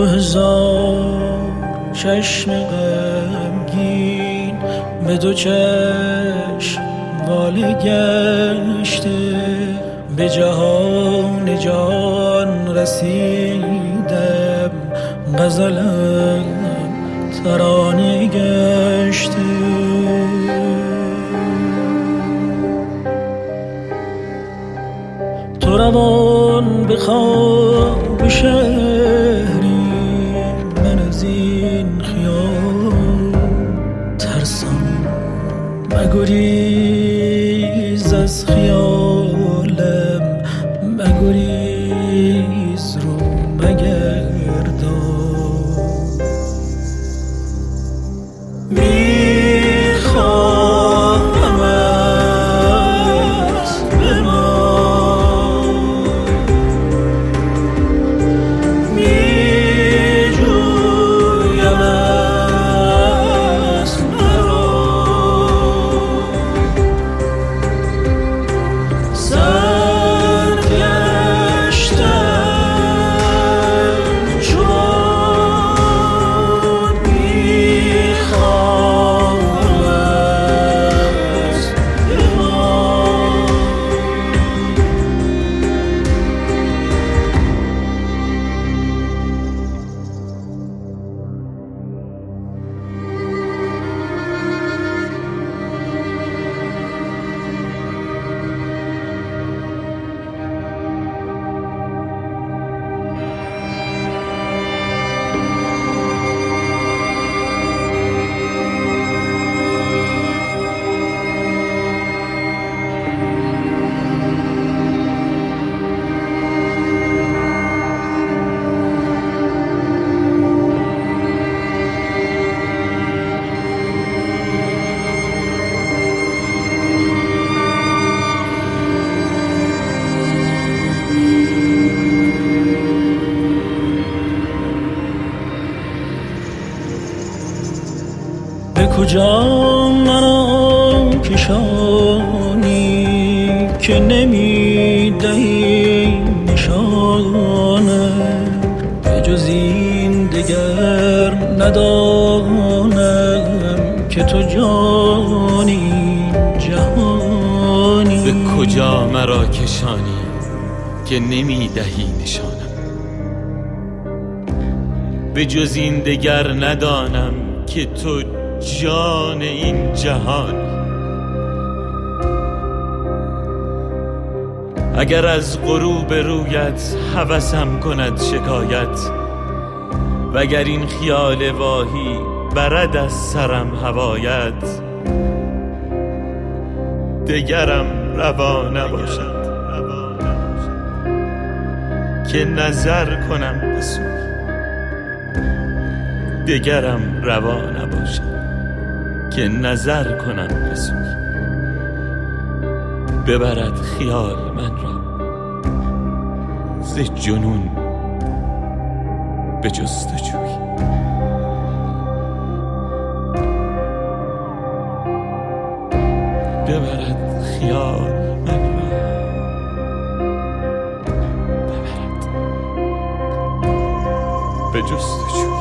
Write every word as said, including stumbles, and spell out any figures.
دو هزار چشم غمگین به دو چشم واله گشته، به جهان جان رسیدم، غزلم ترانه گشته. تو روان به خواب شهری، من از این خیال ترسم، مگریز از خیالم، مگریز رو مگردان. به کجا مرا کشانی که نمی دهی نشانه، به جز این دگر ندانم که تو جانی جهانی. به کجا مرا کشانی که نمی دهی نشانم، به جز این دگر ندانم که تو جان این جهان. اگر از غروب رویت هوسم کند شکایت، وگر این خیال واهی برد از سرم هوایت، دگرم روا نباشد که نظر کنم به سوی، دگرم روا نباشد که نظر کنم به سوی. ببرد خیال من را ز جنون به جستجوی. ببرد خیال من را، ببرد به جستجوی.